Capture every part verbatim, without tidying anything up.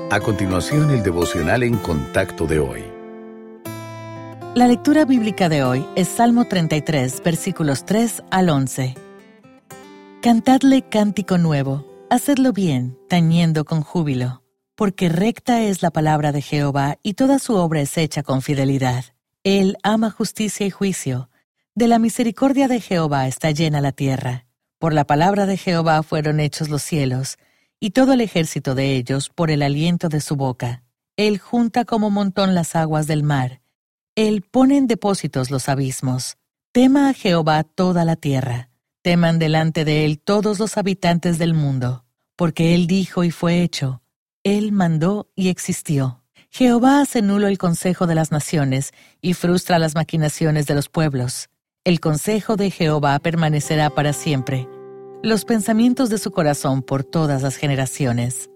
A continuación, el devocional en contacto de hoy. La lectura bíblica de hoy es Salmo treinta y tres, versículos tres al once. Cantadle cántico nuevo, hacedlo bien, tañendo con júbilo, porque recta es la palabra de Jehová y toda su obra es hecha con fidelidad. Él ama justicia y juicio. De la misericordia de Jehová está llena la tierra. Por la palabra de Jehová fueron hechos los cielos, y todo el ejército de ellos por el aliento de su boca. Él junta como montón las aguas del mar. Él pone en depósitos los abismos. Tema a Jehová toda la tierra. Teman delante de él todos los habitantes del mundo. Porque él dijo y fue hecho. Él mandó y existió. Jehová hace nulo el consejo de las naciones y frustra las maquinaciones de los pueblos. El consejo de Jehová permanecerá para siempre. Los pensamientos de su corazón por todas las generaciones.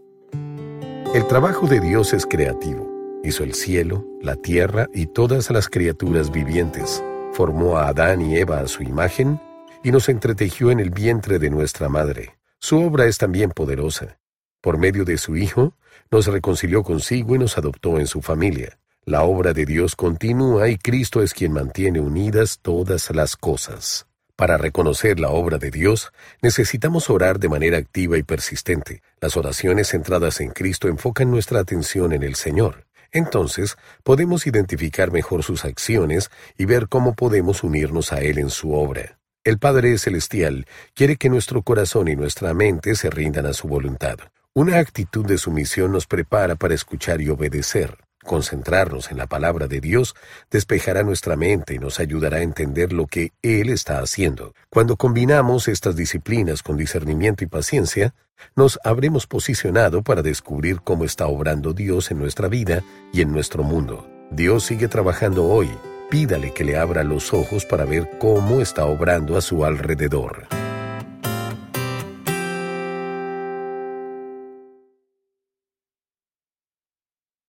El trabajo de Dios es creativo. Hizo el cielo, la tierra y todas las criaturas vivientes. Formó a Adán y Eva a su imagen y nos entretejió en el vientre de nuestra madre. Su obra es también poderosa. Por medio de su Hijo, nos reconcilió consigo y nos adoptó en su familia. La obra de Dios continúa y Cristo es quien mantiene unidas todas las cosas. Para reconocer la obra de Dios, necesitamos orar de manera activa y persistente. Las oraciones centradas en Cristo enfocan nuestra atención en el Señor. Entonces, podemos identificar mejor sus acciones y ver cómo podemos unirnos a Él en su obra. El Padre Celestial quiere que nuestro corazón y nuestra mente se rindan a su voluntad. Una actitud de sumisión nos prepara para escuchar y obedecer. Concentrarnos en la palabra de Dios despejará nuestra mente y nos ayudará a entender lo que Él está haciendo. Cuando combinamos estas disciplinas con discernimiento y paciencia, nos habremos posicionado para descubrir cómo está obrando Dios en nuestra vida y en nuestro mundo. Dios sigue trabajando hoy. Pídale que le abra los ojos para ver cómo está obrando a su alrededor.